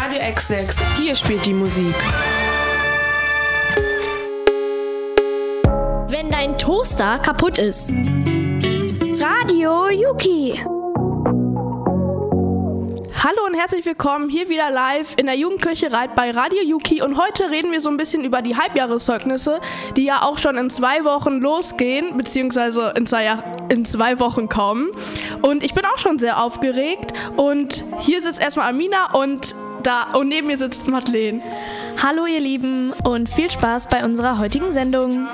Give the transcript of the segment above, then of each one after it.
Radio X6, hier spielt die Musik. Wenn dein Toaster kaputt ist. Radio Yuki. Hallo und herzlich willkommen hier wieder live in der Jugendkirche Reit bei Radio Yuki und heute reden wir so ein bisschen über die Halbjahreszeugnisse, die ja auch schon in 2 Wochen losgehen, beziehungsweise in 2 Wochen kommen. Und ich bin auch schon sehr aufgeregt und hier sitzt erstmal Amina und neben mir sitzt Madeleine. Hallo ihr Lieben und viel Spaß bei unserer heutigen Sendung.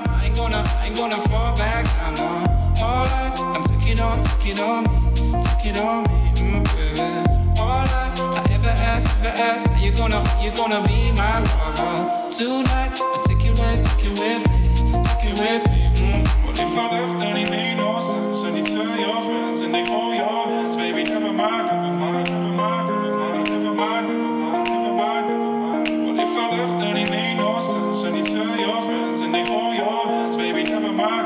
You gonna be my lover tonight? Take it with me. What if I left and it made no sense? And you tell your friends and they hold your hands, baby. Never mind. What if I left and it made no sense? And you tell your friends and they hold your hands, baby. Never mind.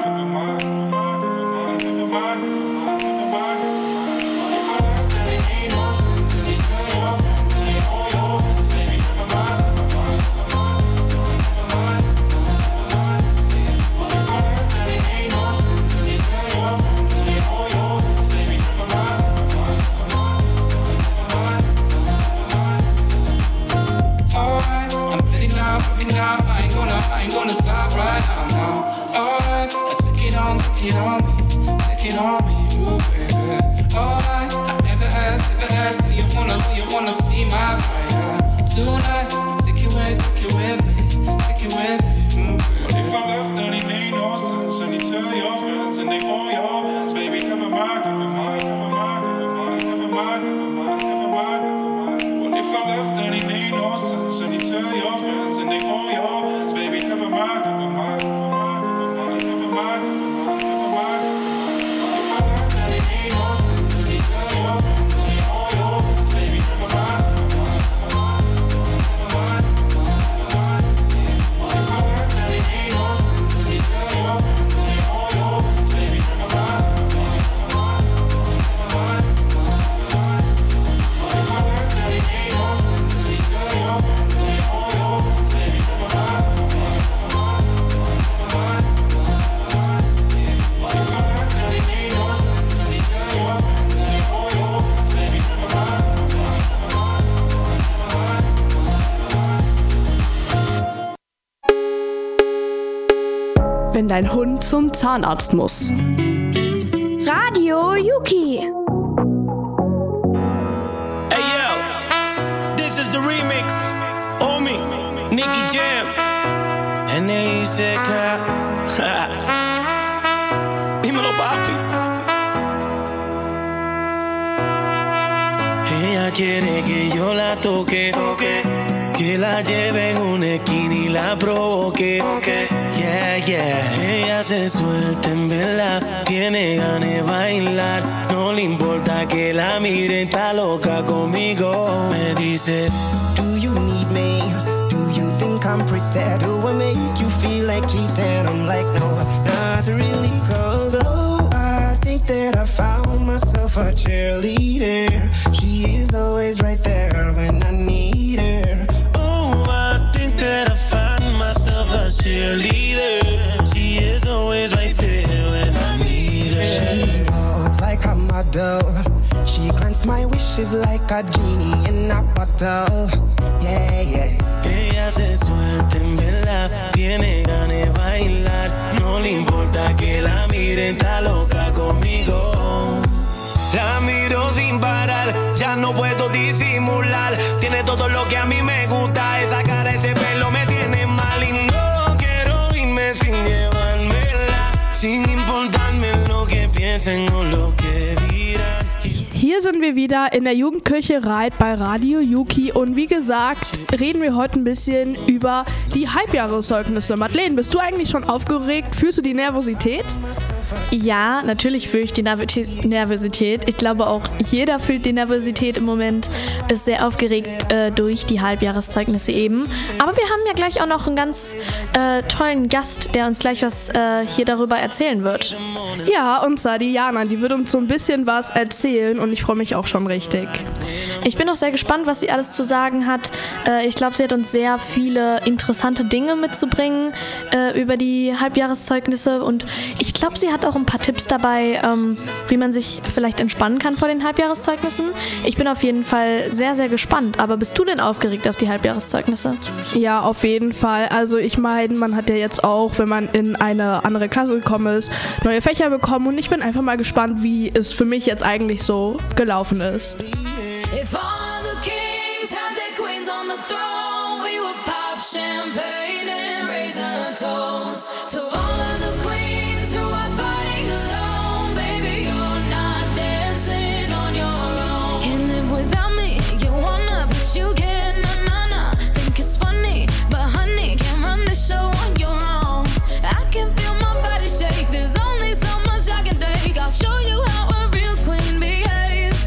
I ain't gonna stop right now. Alright, take it on me, ooh baby. Alright, I never asked, do you wanna see my fire tonight? Take it with me, ooh baby. What if I left and it made no sense? And you tell your friends and they hold your hands, baby. Never mind. What if I left and it made no sense? And you tell your friends and they hold your hands, baby. Never mind. Wenn dein Hund zum Zahnarzt muss. Radio Yuki. Hey yo, this is the remix. Omi, Nicky Jam. And they said, dímelo papi. Ella quiere que yo la toque, que la lleve en una esquina y la provoque. Yeah. Ella se suelta en verdad, tiene ganas de bailar. No le importa que la mire, está loca conmigo. Me dice, do you need me? Do you think I'm pretty? Do I make you feel like cheating? I'm like, no, not really, cause I think that I found myself a cheerleader. She is always right there when I need her. I think that I found myself a cheerleader. She is always right there when I need her. She walks like a model. She grants my wishes like a genie in a bottle. Yeah. Ella se suelta en verdad, tiene ganas de bailar. No le importa que la miren, está loca conmigo. La miro sin parar, ya no puedo disimular. Tiene todo lo que a mí me gusta, esa cara, ese pelo me tiene mal. Y no quiero irme sin llevármela, sin importarme lo que piensen o lo que dirán. Hier sind wir wieder in der Jugendkirche Reit bei Radio Yuki und wie gesagt, reden wir heute ein bisschen über die Halbjahreszeugnisse. Madeleine, bist du eigentlich schon aufgeregt? Fühlst du die Nervosität? Ja, natürlich fühle ich die Nervosität. Ich glaube auch, jeder fühlt die Nervosität im Moment, ist sehr aufgeregt durch die Halbjahreszeugnisse eben. Aber wir haben ja gleich auch noch einen ganz tollen Gast, der uns gleich was hier darüber erzählen wird. Ja, und zwar die Jana, die wird uns so ein bisschen was erzählen und ich freue mich auch schon richtig. Ich bin auch sehr gespannt, was sie alles zu sagen hat. Ich glaube, sie hat uns sehr viele interessante Dinge mitzubringen über die Halbjahreszeugnisse und ich glaube, sie hat auch ein paar Tipps dabei, wie man sich vielleicht entspannen kann vor den Halbjahreszeugnissen. Ich bin auf jeden Fall sehr, sehr gespannt. Aber bist du denn aufgeregt auf die Halbjahreszeugnisse? Ja, auf jeden Fall. Also ich meine, man hat ja jetzt auch, wenn man in eine andere Klasse gekommen ist, neue Fächer bekommen und ich bin einfach mal gespannt, wie es für mich jetzt eigentlich so gelaufen ist. If all of the kings had their queens on the throne, we would pop champagne and raise a toast to all of the queens who are fighting alone. Baby, you're not dancing on your own. Can't live without me, you wanna, but you can't, nah. Think it's funny, but honey, can't run the show on your own. I can feel my body shake, there's only so much I can take. I'll show you how a real queen behaves.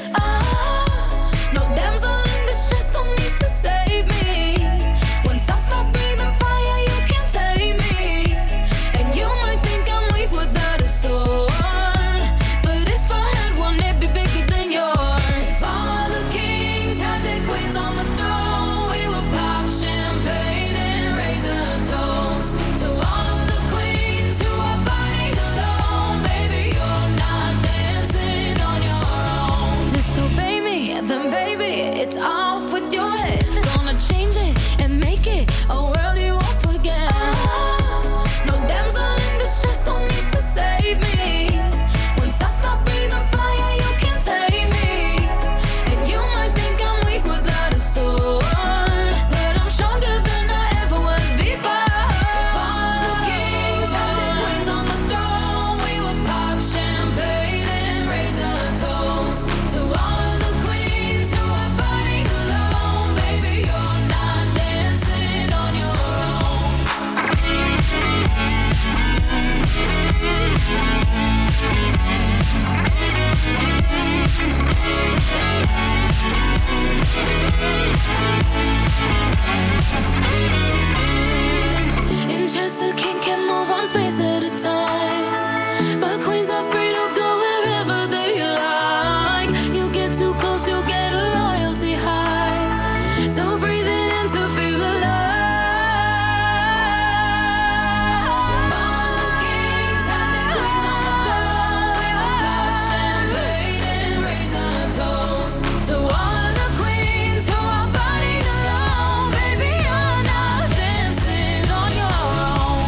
No damsel in distress, don't need to save me. Once I stop breathing fire, you can't tame me. And you might think I'm weak without a sword, but if I had one, it'd be bigger than yours. If all of the kings had their queens on the throne, we would pop champagne and raise a toast to all of the queens who are fighting alone. Baby, you're not dancing on your own. Disobey me, then baby, it's off with your head. Gonna change it and make it a world you won't forget. No damsel in distress, don't need to save me. Once I stop breathing fire, you can't tame me. And you might think I'm weak without a sword, but I'm stronger than I ever was before. If all of the kings had their queens on the throne, we would pop champagne and raise a toast to all of the queens who are fighting alone. Baby, you're not dancing on your own. In chess, a king can move one space at a time, but queens are free to go wherever they like. You get too close, you'll get a royalty high. So breathe it in to feel alive. All of the kings had their queens on the throne. We would pop champagne and raise a toast to all of the queens who are fighting alone. Baby, you're not dancing on your own.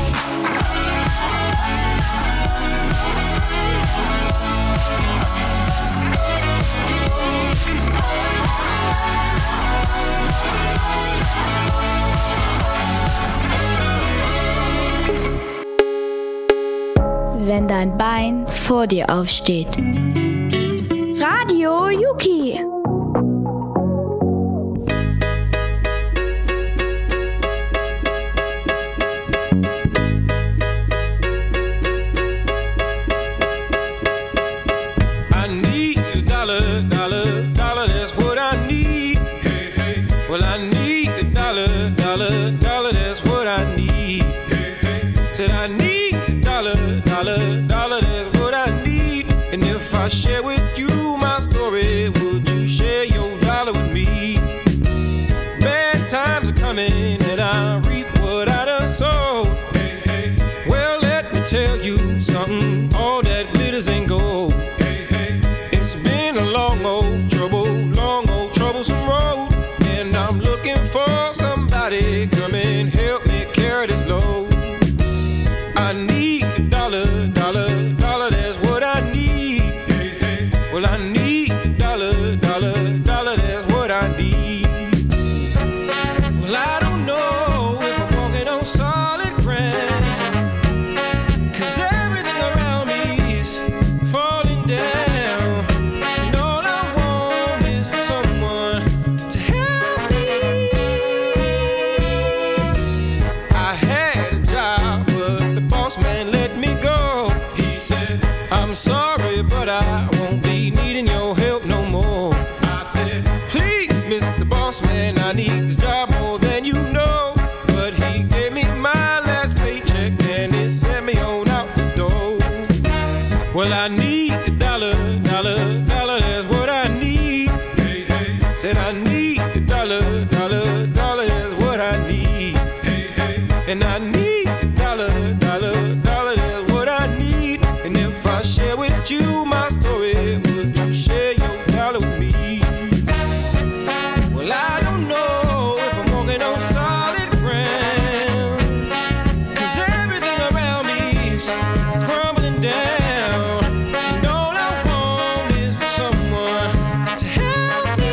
Wenn dein Bein vor dir aufsteht. Radio Yuki. I need a dollar, that's what I need. Hey, hey. Well, I need a dollar, that's what I need. Hey, hey. Said I need a dollar, that's what I need. And if I share with you my story, would you share your dollar with me? Bad times are coming and I reap what I done sowed. Hey, hey. Well, let me tell you something, all that glitters ain't gold. It's been a long old troublesome road, and I'm looking for somebody come and help me carry this load. I need a dollar, that's what I need. boss man, I need this job more than you know. But he gave me my last paycheck and it sent me on out the door. Well, I need a dollar, dollar, dollar, that's what I need. Hey, hey. Said I need a dollar, dollar, dollar, that's what I need. Hey, hey. And I need a dollar, dollar, dollar, that's what I need. And if I share with you my story, would you share your dollar with me? Well, I don't know if I'm walking on solid ground, 'cause everything around me is crumbling down. And all I want is for someone to help me.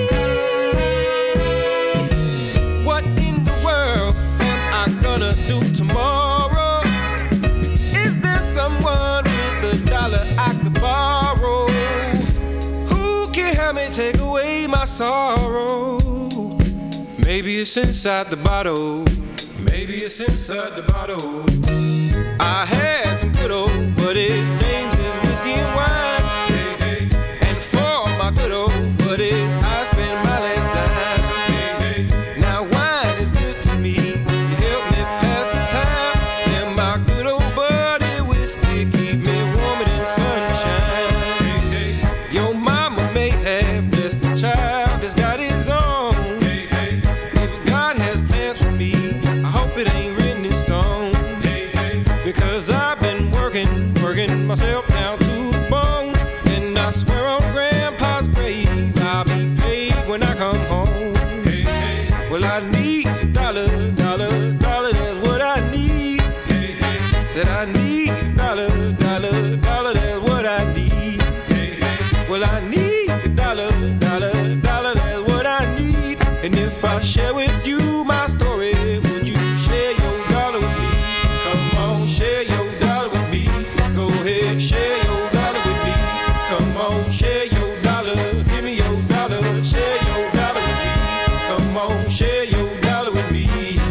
What in the world am I gonna do tomorrow? Is there someone with a dollar I could borrow? Who can help me take away my sorrow? Maybe it's inside the bottle. Maybe it's inside the bottle. I had some good old, but his name's is whiskey and wine. Hey, hey. And for my good old buddies, I spend my last dime. Hey, hey. Now wine is good to me. You help me pass the time. And my good old buddy whiskey keep me warm in the sunshine. Hey, hey. Your mama may have blessed the child that's got his own. Hey, hey. If God has plans for me, I hope it ain't written in stone. Hey, hey. Because I've been working myself down to the bone. And I swear on Grandpa's grave, I'll be paid when I come home. Hey, hey. Well, I need a dollar, dollar, dollar, that's what I need. Hey, hey. Said I need a dollar, dollar, dollar, that's what I need. Hey, hey. Well, I need a dollar, dollar, dollar, that's what I need. And if I share with you my story, would you share your dollar with me? Come on, share your dollar with me. Go ahead, share your dollar with me. Come on, share your dollar. Give me your dollar, share your dollar with me. Come on, share your dollar with me.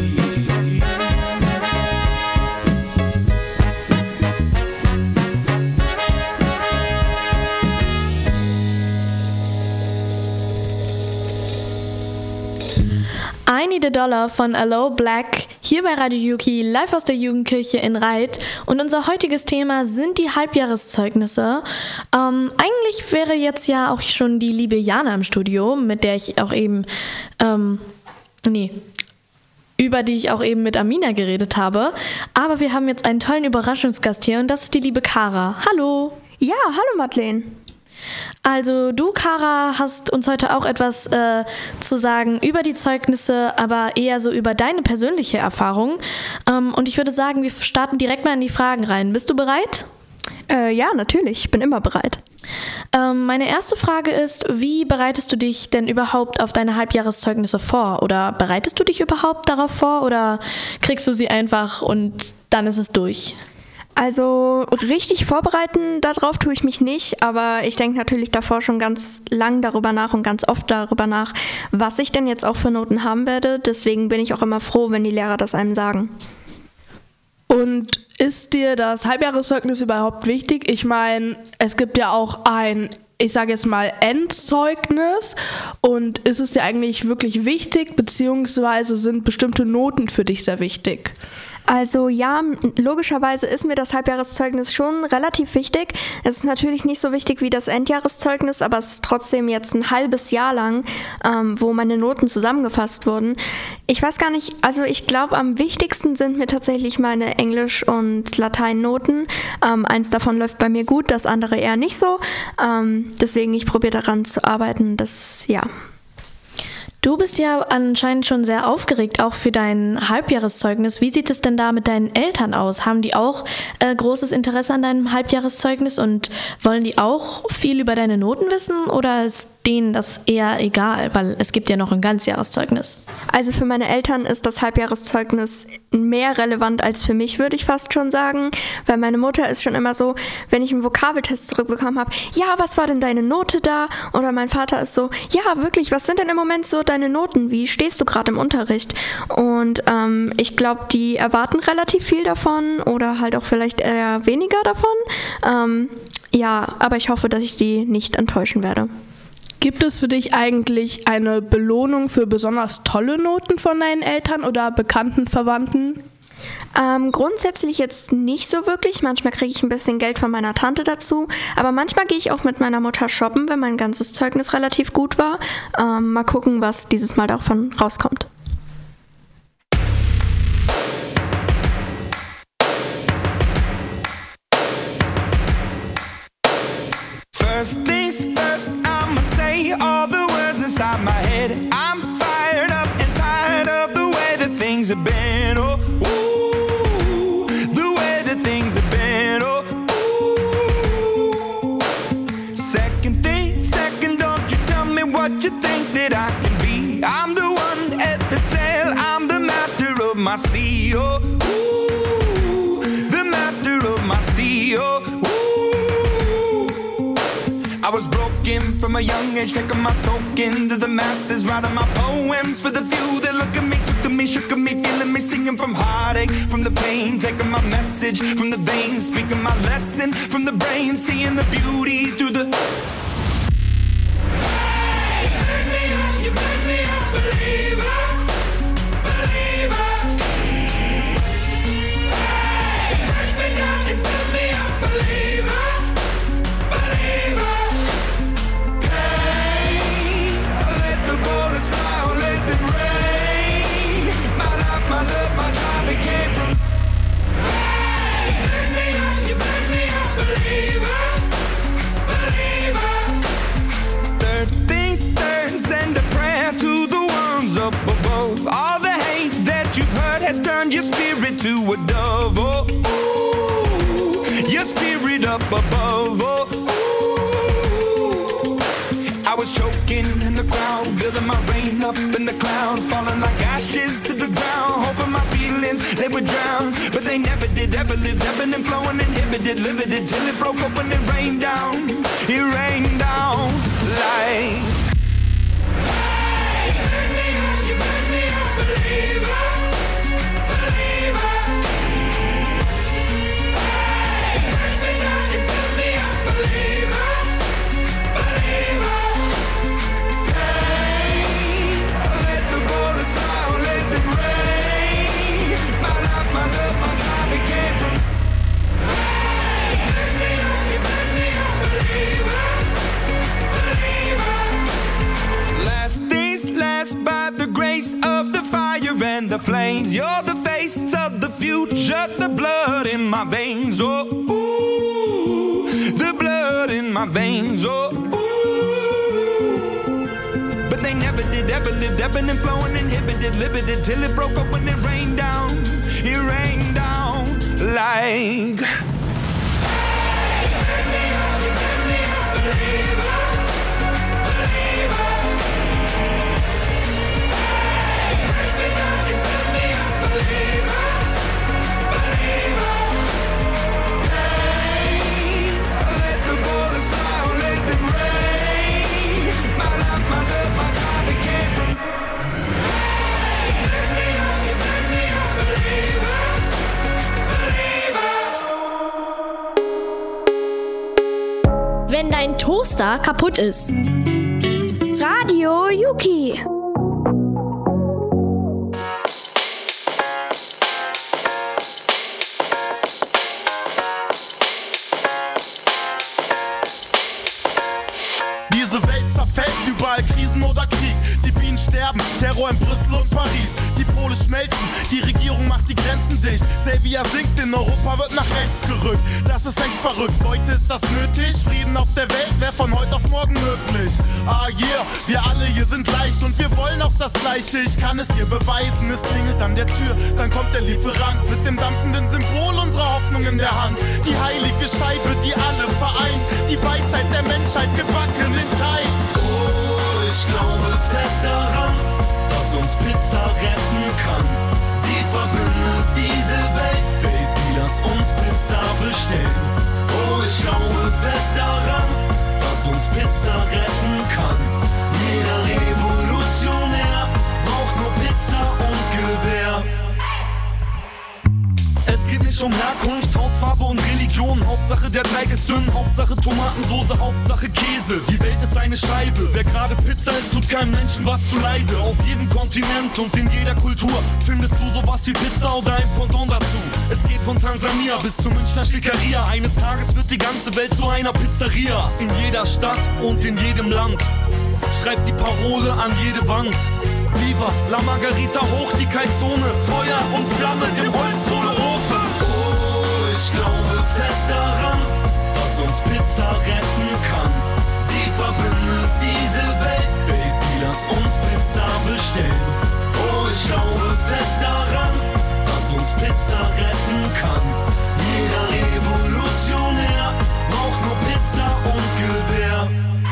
I Need a Dollar von Aloe Black, hier bei Radio Yuki, live aus der Jugendkirche in Reit. Und unser heutiges Thema sind die Halbjahreszeugnisse. Eigentlich wäre jetzt ja auch schon die liebe Jana im Studio, mit der ich auch eben, über die ich auch eben mit Amina geredet habe. Aber wir haben jetzt einen tollen Überraschungsgast hier und das ist die liebe Kara. Hallo! Ja, hallo Madeleine. Also du, Kara, hast uns heute auch etwas zu sagen über die Zeugnisse, aber eher so über deine persönliche Erfahrung. Und ich würde sagen, wir starten direkt mal in die Fragen rein. Bist du bereit? Ja, natürlich. Ich bin immer bereit. Meine erste Frage ist, wie bereitest du dich denn überhaupt auf deine Halbjahreszeugnisse vor? Oder bereitest du dich überhaupt darauf vor oder kriegst du sie einfach und dann ist es durch? Also richtig vorbereiten, darauf tue ich mich nicht, aber ich denke natürlich davor schon ganz lang darüber nach und ganz oft darüber nach, was ich denn jetzt auch für Noten haben werde. Deswegen bin ich auch immer froh, wenn die Lehrer das einem sagen. Und ist dir das Halbjahreszeugnis überhaupt wichtig? Ich meine, es gibt ja auch ein, ich sage jetzt mal, Endzeugnis. Und ist es dir eigentlich wirklich wichtig, beziehungsweise sind bestimmte Noten für dich sehr wichtig? Also ja, logischerweise ist mir das Halbjahreszeugnis schon relativ wichtig. Es ist natürlich nicht so wichtig wie das Endjahreszeugnis, aber es ist trotzdem jetzt ein halbes Jahr lang, wo meine Noten zusammengefasst wurden. Ich weiß gar nicht, also ich glaube, am wichtigsten sind mir tatsächlich meine Englisch- und Lateinnoten. Eins davon läuft bei mir gut, das andere eher nicht so. Deswegen, ich probiere daran zu arbeiten, ja. Du bist ja anscheinend schon sehr aufgeregt, auch für dein Halbjahreszeugnis. Wie sieht es denn da mit deinen Eltern aus? Haben die auch großes Interesse an deinem Halbjahreszeugnis und wollen die auch viel über deine Noten wissen oder ist denen das eher egal, weil es gibt ja noch ein Ganzjahreszeugnis? Also für meine Eltern ist das Halbjahreszeugnis mehr relevant als für mich, würde ich fast schon sagen, weil meine Mutter ist schon immer so, wenn ich einen Vokabeltest zurückbekommen habe, ja, was war denn deine Note da? Oder mein Vater ist so, ja, wirklich, was sind denn im Moment so deine Noten? Wie stehst du gerade im Unterricht? Und ich glaube, die erwarten relativ viel davon oder halt auch vielleicht eher weniger davon. Ja, aber ich hoffe, dass ich die nicht enttäuschen werde. Gibt es für dich eigentlich eine Belohnung für besonders tolle Noten von deinen Eltern oder bekannten Verwandten? Grundsätzlich jetzt nicht so wirklich. Manchmal kriege ich ein bisschen Geld von meiner Tante dazu. Aber manchmal gehe ich auch mit meiner Mutter shoppen, wenn mein ganzes Zeugnis relativ gut war. Mal gucken, was dieses Mal davon rauskommt. First things first, I'ma say all the words inside my head. I'm fired up and tired of the way that things have been. Oh, ooh, the way that things have been. Oh, ooh. Second thing, second, don't you tell me what you think that I can be. I'm the one at the sail, I'm the master of my sea. Oh, ooh, the master of my sea. Oh, ooh. I was broken from a young age, taking my soak into the masses, writing my poems for the few that look at me, took to me, shook at me, feeling me, singing from heartache, from the pain, taking my message from the veins, speaking my lesson from the brain, seeing the beauty through the... Hey, you made me a believer, believer. Hey, you break me down, you build me a believer, believer. Bullets fly, or let them rain. My life, my love, my drive, it came from. Hey, you made me a believer, believer. Third things third, send a prayer to the ones up above. All the hate that you've heard has turned your spirit to a dove. Oh, ooh, your spirit up above. Oh, I was choking in the crowd, building my rain up in the cloud, falling like ashes to the ground, hoping my feelings, they would drown, but they never did, ever lived, ebbing and flowing, inhibited, limited, till it broke up when it rained down like... Hey, you made me a believer, believer. Hey, break me down, you build me a believer, believer. By the grace of the fire and the flames, you're the face of the future, the blood in my veins. Oh, ooh, the blood in my veins. Oh, ooh. But they never did, ever lived, ebbing and flowing, inhibited, limited, till it broke up when it rained down like... Hey, you made me a believer, believer. Believer, believer. Hey, let the bullets fly, or let them rain. My life, my love, my drive, it came from. Hey, you made me a believer, believer. Wenn dein Toaster kaputt ist. Radio Yuki. Überall Krisen oder Krieg, die Bienen sterben, Terror in Brüssel und Paris. Die Pole schmelzen, die Regierung macht die Grenzen dicht. Serbia sinkt, in Europa wird nach rechts gerückt. Das ist echt verrückt, heute ist das nötig. Frieden auf der Welt wäre von heute auf morgen möglich. Ah yeah, wir alle hier sind gleich und wir wollen auch das Gleiche. Ich kann es dir beweisen, es klingelt an der Tür, dann kommt der Lieferant mit dem dampfenden Symbol unserer Hoffnung in der Hand. Die heilige Scheibe, die alle vereint, die Weisheit der Menschheit gebacken in Teig. Ich glaube fest daran, dass uns Pizza retten kann. Sie verbindet diese Welt, Baby, lass uns Pizza bestellen. Oh, ich glaube fest daran, dass uns Pizza retten kann. Jeder Revolutionär braucht nur Pizza und Gewehr. Es geht nicht um Herkunft, Hautfarbe und Religion. Religion. Hauptsache der Teig ist dünn, Hauptsache Tomatensoße, Hauptsache Käse. Die Welt ist eine Scheibe, wer gerade Pizza isst, tut keinem Menschen was zuleide. Auf jedem Kontinent und in jeder Kultur findest du sowas wie Pizza oder ein Pendant dazu. Es geht von Tansania bis zur Münchner Schickeria. Eines Tages wird die ganze Welt zu einer Pizzeria. In jeder Stadt und in jedem Land schreibt die Parole an jede Wand. Viva la Margarita, hoch die Kaltzone, Feuer und Flamme, dem Holzkohleofen. Oh, ich glaube fest daran, dass uns Pizza retten kann. Sie verbindet diese Welt, Baby, lass uns Pizza bestellen. Oh, ich glaube fest daran, dass uns Pizza retten kann. Jeder Revolutionär braucht nur Pizza und Gewehr.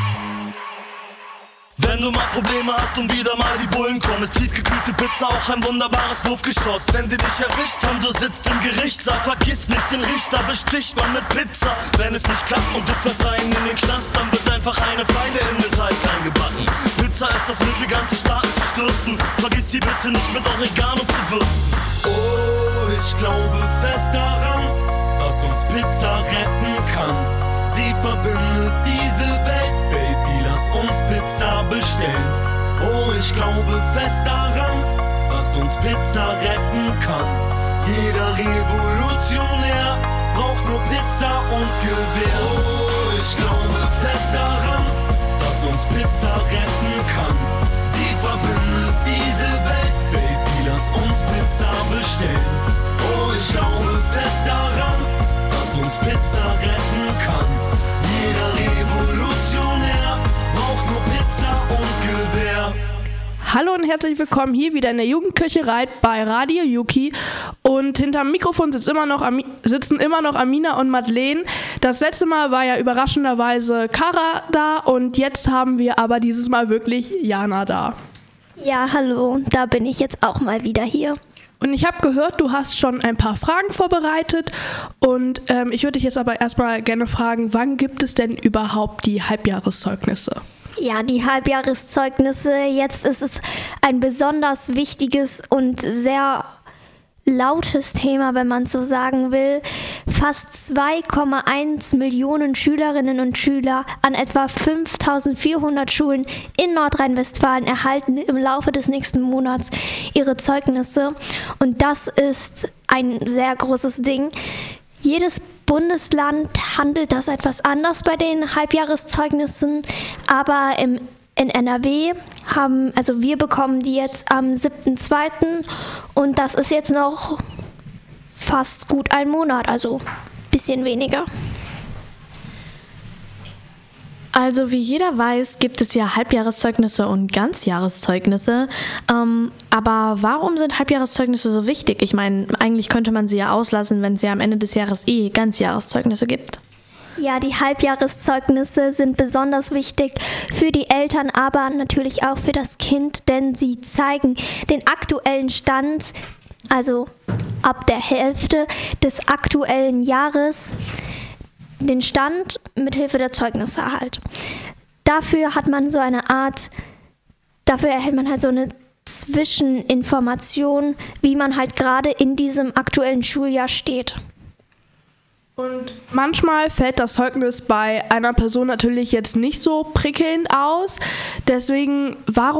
Wenn du mal Probleme hast und wieder mal die Bullen kommen, ist tiefgekühlte Pizza auch ein wunderbares Wurfgeschoss. Wenn sie dich erwischt haben, du sitzt im Gerichtssaal, vergiss nicht den Richter, besticht man mit Pizza. Wenn es nicht klappt und du fährst einen in den Knast, dann wird einfach eine Feile in den Teig eingebacken. Pizza ist das Mittel, ganze Staaten zu stürzen. Vergiss sie bitte nicht mit Oregano zu würzen. Oh, ich glaube fest daran, dass uns Pizza retten kann. Sie verbindet diese Welt, Baby, lass uns Pizza bestellen. Oh, ich glaube fest daran, dass uns Pizza retten kann. Jeder Revolutionär braucht nur Pizza und Gewehr. Oh, ich glaube fest daran, dass uns Pizza retten kann. Sie verbindet diese Welt, Baby, lass uns Pizza bestellen. Oh, ich glaube fest daran, dass uns Pizza retten kann. Jeder Revolutionär braucht nur Pizza und Gewehr. Hallo und herzlich willkommen hier wieder in der Jugendküche Reit bei Radio Yuki. Und hinterm Mikrofon sitzen immer noch Amina und Madeleine. Das letzte Mal war ja überraschenderweise Kara da und jetzt haben wir aber dieses Mal wirklich Jana da. Ja, hallo, da bin ich jetzt auch mal wieder hier. Und ich habe gehört, du hast schon ein paar Fragen vorbereitet und ich würde dich jetzt aber erstmal gerne fragen, wann gibt es denn überhaupt die Halbjahreszeugnisse? Ja, die Halbjahreszeugnisse, jetzt ist es ein besonders wichtiges und sehr lautes Thema, wenn man so sagen will. Fast 2,1 Millionen Schülerinnen und Schüler an etwa 5.400 Schulen in Nordrhein-Westfalen erhalten im Laufe des nächsten Monats ihre Zeugnisse. Und das ist ein sehr großes Ding. Jedes Bundesland handelt das etwas anders bei den Halbjahreszeugnissen, aber in NRW wir bekommen die jetzt am 7.2. und das ist jetzt noch fast gut ein Monat, also ein bisschen weniger. Also wie jeder weiß, gibt es ja Halbjahreszeugnisse und Ganzjahreszeugnisse. Aber warum sind Halbjahreszeugnisse so wichtig? Ich meine, eigentlich könnte man sie ja auslassen, wenn es ja am Ende des Jahres Ganzjahreszeugnisse gibt. Ja, die Halbjahreszeugnisse sind besonders wichtig für die Eltern, aber natürlich auch für das Kind, denn sie zeigen den aktuellen Stand, also ab der Hälfte des aktuellen Jahres, den Stand mit Hilfe der Zeugnisse halt. Dafür erhält man halt so eine Zwischeninformation, wie man halt gerade in diesem aktuellen Schuljahr steht. Und manchmal fällt das Zeugnis bei einer Person natürlich jetzt nicht so prickelnd aus. Deswegen,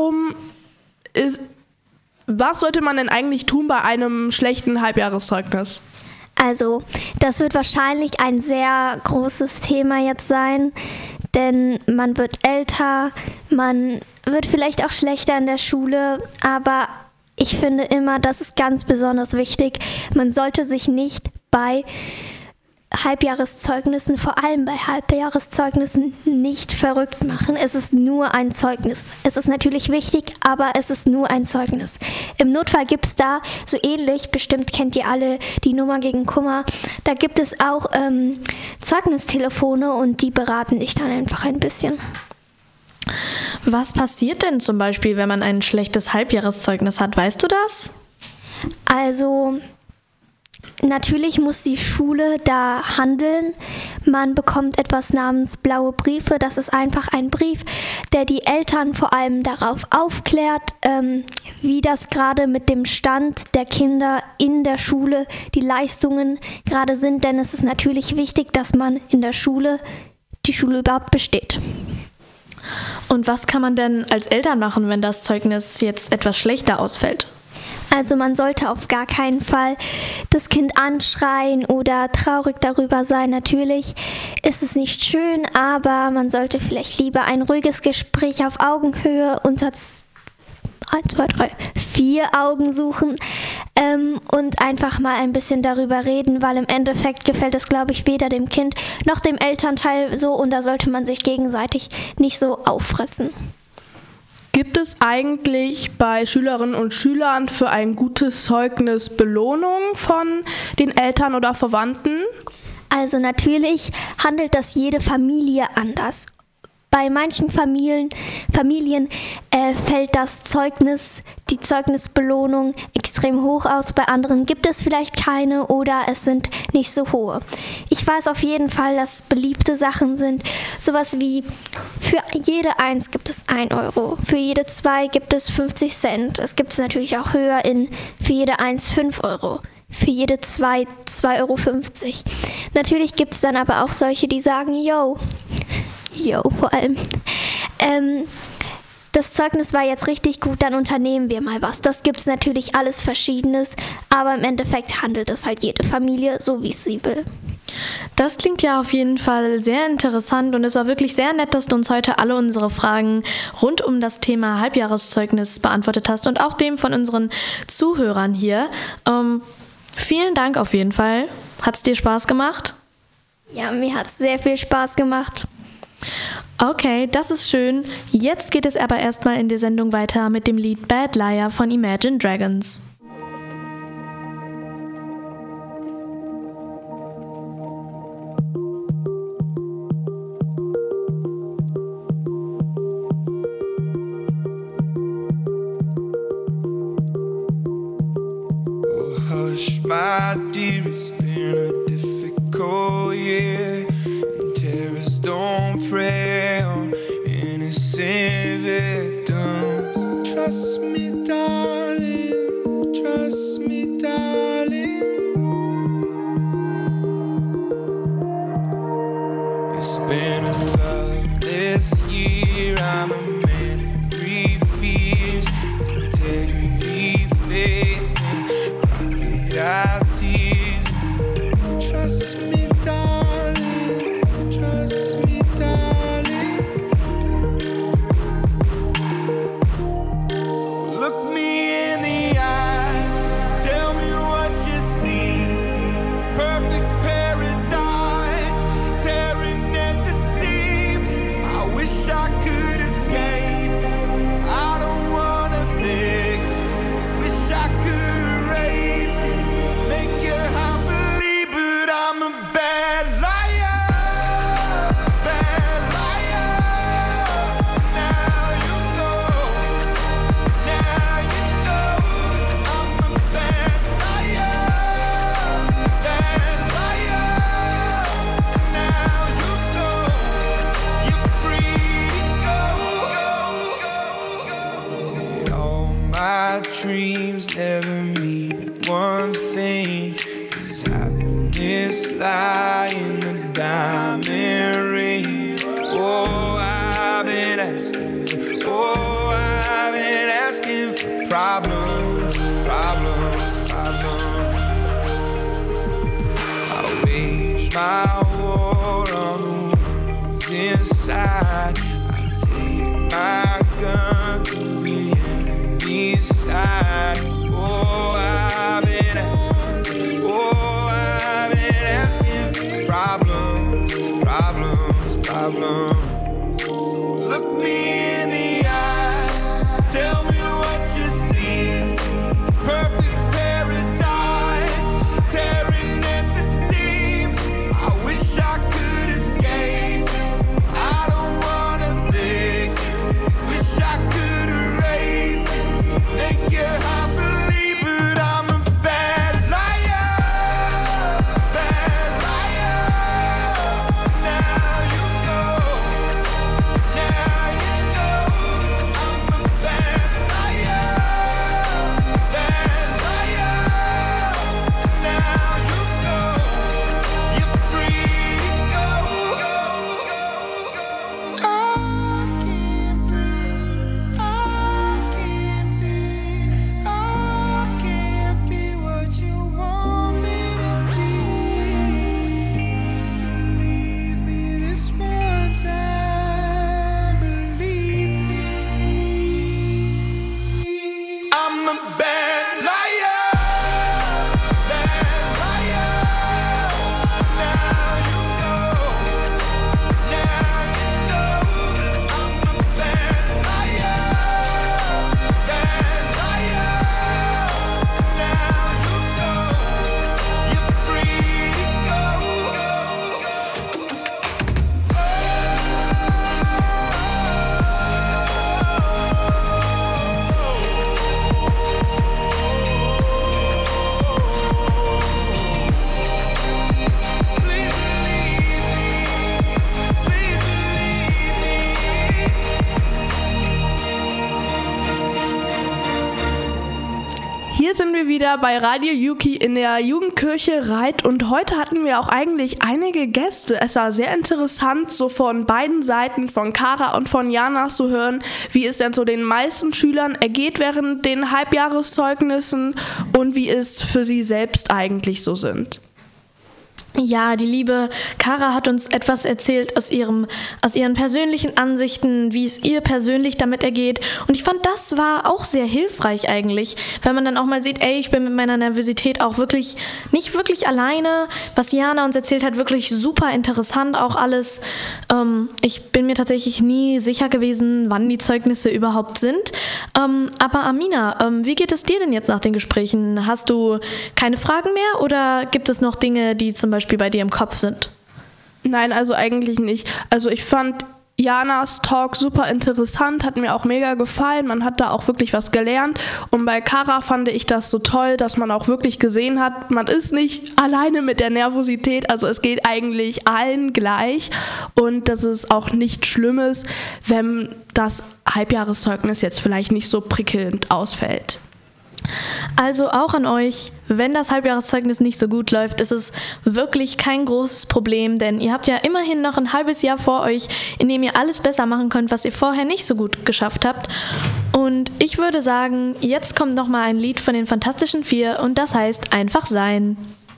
was sollte man denn eigentlich tun bei einem schlechten Halbjahreszeugnis? Also, das wird wahrscheinlich ein sehr großes Thema jetzt sein, denn man wird älter, man wird vielleicht auch schlechter in der Schule, aber ich finde immer, das ist ganz besonders wichtig. Man sollte sich nicht bei Halbjahreszeugnissen, vor allem bei Halbjahreszeugnissen, nicht verrückt machen. Es ist nur ein Zeugnis. Es ist natürlich wichtig, aber es ist nur ein Zeugnis. Im Notfall gibt es da, so ähnlich, bestimmt kennt ihr alle die Nummer gegen Kummer, da gibt es auch Zeugnistelefone und die beraten dich dann einfach ein bisschen. Was passiert denn zum Beispiel, wenn man ein schlechtes Halbjahreszeugnis hat? Weißt du das? Also Natürlich muss die Schule da handeln. Man bekommt etwas namens blaue Briefe. Das ist einfach ein Brief, der die Eltern vor allem darauf aufklärt, wie das gerade mit dem Stand der Kinder in der Schule, die Leistungen gerade sind. Denn es ist natürlich wichtig, dass man in der Schule die Schule überhaupt besteht. Und was kann man denn als Eltern machen, wenn das Zeugnis jetzt etwas schlechter ausfällt? Also man sollte auf gar keinen Fall das Kind anschreien oder traurig darüber sein. Natürlich ist es nicht schön, aber man sollte vielleicht lieber ein ruhiges Gespräch auf Augenhöhe unter 4 Augen suchen und einfach mal ein bisschen darüber reden, weil im Endeffekt gefällt es, glaube ich, weder dem Kind noch dem Elternteil so und da sollte man sich gegenseitig nicht so auffressen. Gibt es eigentlich bei Schülerinnen und Schülern für ein gutes Zeugnis Belohnung von den Eltern oder Verwandten? Also natürlich handelt das jede Familie anders. Bei manchen Familien fällt das Zeugnis, die Zeugnisbelohnung extrem hoch aus, bei anderen gibt es vielleicht keine oder es sind nicht so hohe. Ich weiß auf jeden Fall, dass beliebte Sachen sind, sowas wie für jede 1 gibt es 1 Euro, für jede 2 gibt es 50 Cent, es gibt es natürlich auch höher für jede 1 5 Euro. Für jede 2 2,50 Euro. Natürlich gibt es dann aber auch solche, die sagen, yo, vor allem. Das Zeugnis war jetzt richtig gut, dann unternehmen wir mal was. Das gibt es natürlich alles Verschiedenes, aber im Endeffekt handelt es halt jede Familie so, wie es sie will. Das klingt ja auf jeden Fall sehr interessant und es war wirklich sehr nett, dass du uns heute alle unsere Fragen rund um das Thema Halbjahreszeugnis beantwortet hast und auch dem von unseren Zuhörern hier. Vielen Dank auf jeden Fall. Hat es dir Spaß gemacht? Ja, mir hat es sehr viel Spaß gemacht. Okay, das ist schön. Jetzt geht es aber erstmal in der Sendung weiter mit dem Lied Bad Liar von Imagine Dragons. Oh, hush, my dear, it's been a difficult year. Terrorists don't prey on innocent victims. Trust me, darling. Trust me, darling. It's been a loveless year. I'm a man of 3 fears: integrity, faith, and crocodile tears. Trust me, darling. Trust me, darling. So look me in the eyes. Tell me what you see. Perfect paradise, tearing at the seams. I wish I could escape. I don't wanna fake. Wish I could erase it, make you happily, but I'm a bad liar. Dreams never mean one thing. Does happiness lie in the diamond ring? Oh, I've been asking. Oh, I've been asking for problems, problems, problems. I wage my war on the ones inside. I take my gun to the enemy's side. Oh, I've been asking. Oh, I've been asking for problems, problems, problems. So look me in the eyes. Tell me what you see. Perfect paradise, tearing at the seams. I wish I could escape. I don't wanna fake. Wish I could Hier sind wir wieder bei Radio Yuki in der Jugendkirche Reit und heute hatten wir auch eigentlich einige Gäste. Es war sehr interessant, so von beiden Seiten, von Kara und von Jana zu hören, wie es denn so den meisten Schülern ergeht während den Halbjahreszeugnissen und wie es für sie selbst eigentlich so sind. Ja, die liebe Kara hat uns etwas erzählt aus ihren persönlichen Ansichten, wie es ihr persönlich damit ergeht. Und ich fand, das war auch sehr hilfreich eigentlich, weil man dann auch mal sieht, ich bin mit meiner Nervosität auch wirklich nicht wirklich alleine. Was Jana uns erzählt hat, wirklich super interessant auch alles. Ich bin mir tatsächlich nie sicher gewesen, wann die Zeugnisse überhaupt sind. Aber Amina, wie geht es dir denn jetzt nach den Gesprächen? Hast du keine Fragen mehr oder gibt es noch Dinge, die zum Beispiel bei dir im Kopf sind? Nein, also eigentlich nicht. Also ich fand Janas Talk super interessant, hat mir auch mega gefallen, man hat da auch wirklich was gelernt und bei Kara fand ich das so toll, dass man auch wirklich gesehen hat, man ist nicht alleine mit der Nervosität, also es geht eigentlich allen gleich und dass es auch nichts Schlimmes, wenn das Halbjahreszeugnis jetzt vielleicht nicht so prickelnd ausfällt. Also auch an euch, wenn das Halbjahreszeugnis nicht so gut läuft, ist es wirklich kein großes Problem, denn ihr habt ja immerhin noch ein halbes Jahr vor euch, in dem ihr alles besser machen könnt, was ihr vorher nicht so gut geschafft habt. Und ich würde sagen, jetzt kommt nochmal ein Lied von den Fantastischen Vier und das heißt Einfach sein.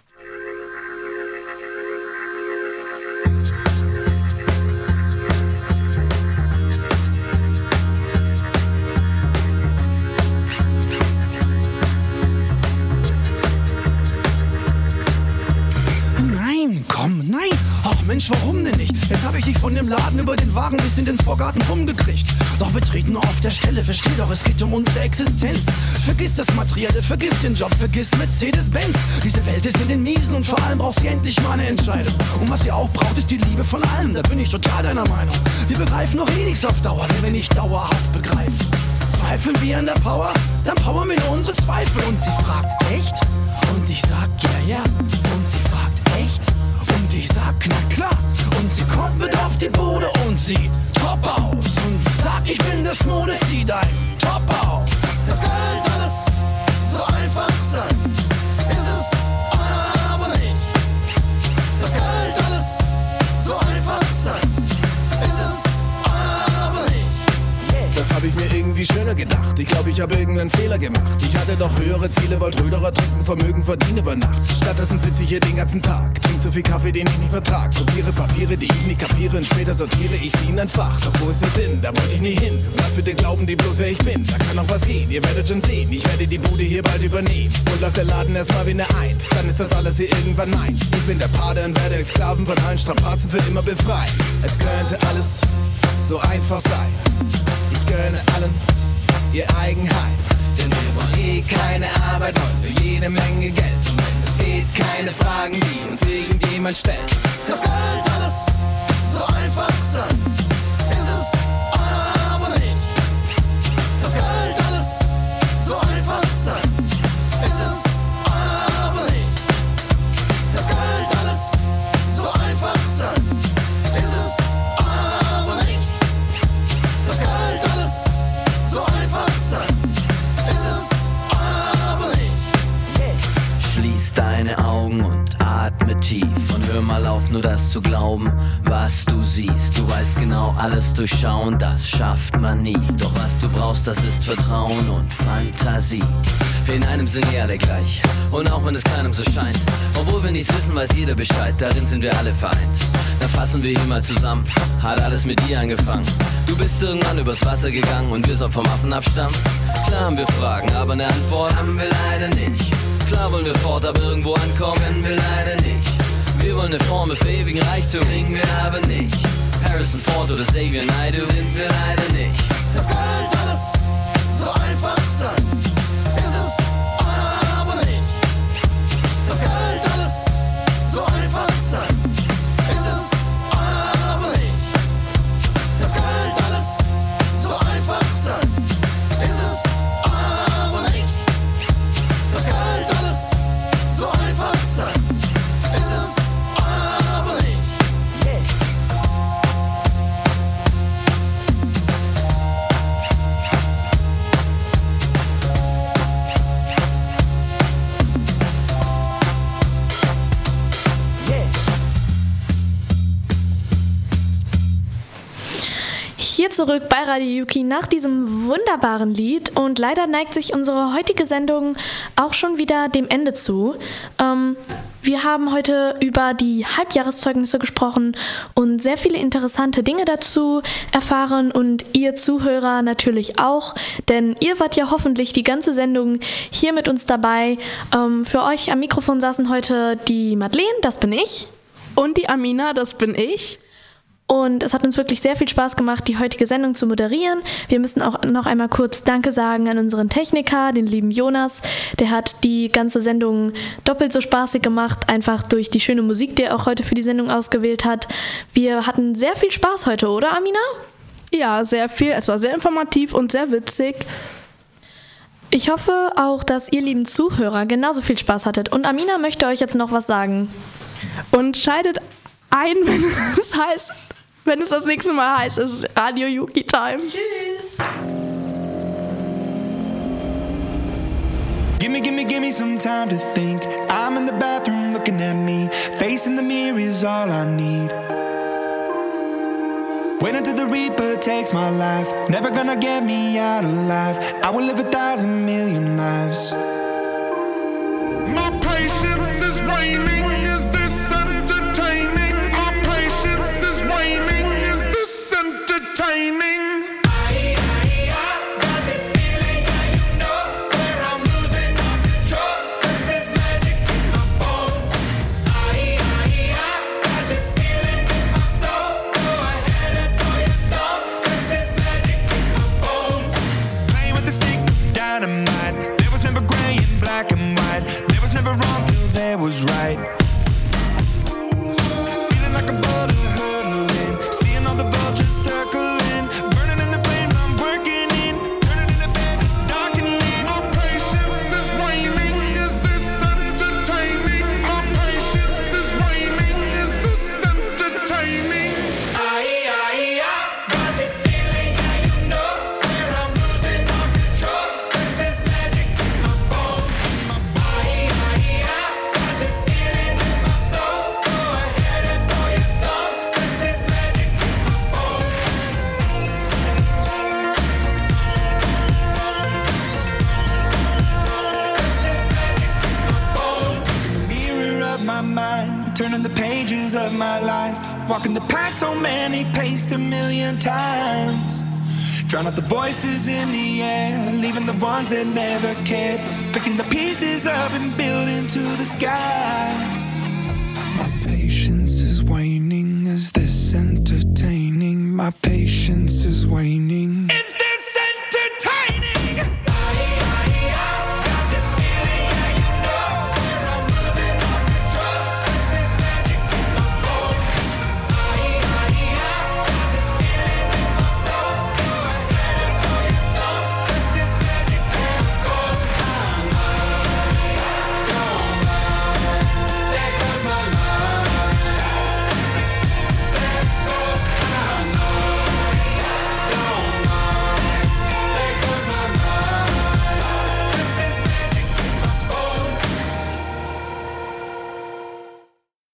Nein! Ach Mensch, warum denn nicht? Jetzt habe ich dich von dem Laden über den Wagen bis in den Vorgarten rumgekriegt. Doch wir treten nur auf der Stelle, versteh doch, es geht um unsere Existenz. Vergiss das Materielle, vergiss den Job, vergiss Mercedes-Benz. Diese Welt ist in den Miesen und vor allem braucht sie endlich mal eine Entscheidung. Und was ihr auch braucht, ist die Liebe von allem, da bin ich total deiner Meinung. Wir begreifen noch nichts auf Dauer, wenn wir nicht dauerhaft begreifen. Zweifeln wir an der Power? Dann powern wir nur unsere Zweifel. Und sie fragt, echt? Und ich sag, ja. Und sie fragt, echt? Und ich sag, na klar. Und sie kommt mit auf die Bude und sieht top aus. Und ich sag, ich bin das Mode, zieh dein Top auf. Das könnte alles so einfach sein. Ist es aber nicht. Das könnte alles so einfach sein. Ist es aber nicht. Das hab ich mir irgendwie schöner gedacht. Ich glaube, ich habe irgendeinen Fehler gemacht. Ich hatte doch höhere Ziele, wollte Röderer trinken, Vermögen verdienen über Nacht. Stattdessen sitze ich hier den ganzen Tag, trink so viel Kaffee, den ich nicht vertrag. Kopiere Papiere, die ich nicht kapiere, und später sortiere ich sie in ein Fach. Doch wo ist der Sinn? Da wollte ich nie hin. Was bitte glauben die bloß, wer ich bin? Da kann noch was gehen, ihr werdet schon sehen. Ich werde die Bude hier bald übernehmen. Und läuft der Laden erstmal wie eine Eins. Dann ist das alles hier irgendwann meins. Ich bin der Pate und werde euch Sklaven von allen Strapazen für immer befreien. Es könnte alles so einfach sein. Ich gönne allen ihr Eigenheim. Denn wir wollen keine Arbeit, wollen für jede Menge Geld. Und wenn es geht, keine Fragen, die uns irgendjemand stellt. Das könnte alles so einfach sein. Ist es aber nicht. Das könnte alles so einfach sein. Ist es aber nicht. Das könnte alles so einfach sein. Ist es aber nicht. Das könnte alles so einfach sein. Schließ deine Augen und atme tief und hör mal auf, nur das zu glauben, was du siehst. Du weißt genau, alles durchschauen, das schafft man nie. Doch was du brauchst, das ist Vertrauen und Fantasie. In einem sind wir alle gleich, und auch wenn es keinem so scheint. Obwohl wir nichts wissen, weiß jeder Bescheid, darin sind wir alle vereint. Dann fassen wir hier mal zusammen, hat alles mit dir angefangen. Du bist irgendwann übers Wasser gegangen und wir sollen vom Affen abstammen. Klar haben wir Fragen, aber eine Antwort haben wir leider nicht. Klar wollen wir fort, aber irgendwo ankommen können wir leider nicht. Wir wollen eine Formel für ewigen Reichtum, kriegen wir aber nicht. Harrison Ford oder Xavier Naidoo sind wir leider nicht. Das könnte alles so einfach sein. Ist es aber nicht. Das könnte alles so einfach sein. Ist es aber nicht. Das könnte alles so einfach sein. Ist es aber nicht. Das könnte alles so einfach sein. Ist es aber nicht. zurück bei Radio Yuki nach diesem wunderbaren Lied und leider neigt sich unsere heutige Sendung auch schon wieder dem Ende zu. Wir haben heute über die Halbjahreszeugnisse gesprochen und sehr viele interessante Dinge dazu erfahren und ihr Zuhörer natürlich auch, denn ihr wart ja hoffentlich die ganze Sendung hier mit uns dabei. Für euch am Mikrofon saßen heute die Madeleine, das bin ich. Und die Amina, das bin ich. Und es hat uns wirklich sehr viel Spaß gemacht, die heutige Sendung zu moderieren. Wir müssen auch noch einmal kurz Danke sagen an unseren Techniker, den lieben Jonas. Der hat die ganze Sendung doppelt so spaßig gemacht, einfach durch die schöne Musik, die er auch heute für die Sendung ausgewählt hat. Wir hatten sehr viel Spaß heute, oder Amina? Ja, sehr viel. Es war sehr informativ und sehr witzig. Ich hoffe auch, dass ihr lieben Zuhörer genauso viel Spaß hattet. Und Amina möchte euch jetzt noch was sagen. Und schaltet ein, wenn es das nächste Mal heißt, es ist Radio Yuki Time. Tschüss. Give me some time to think. I'm in the bathroom looking at me. Facing the mirror is all I need. Wait until the Reaper takes my life. Never gonna get me out alive. I will live 1,000 million lives. My patience is waning. Is this entertaining? My patience is waning. Is this entertaining? Was right. Feeling like a butter hurtling, seeing all the vultures circling, burning in the flames I'm working in, turning in the bed it's darkening. My patience is waning, is this entertaining? My patience is waning, is this entertaining? I got this feeling, yeah, you know, where I'm losing all control, 'cause there's magic in my bones. My mind, turning the pages of my life, walking the path so many paced 1,000,000 times, drown out the voices in the air, leaving the ones that never cared, picking the pieces up and building to the sky. My patience is waning. Is this entertaining? My patience is waning. Is this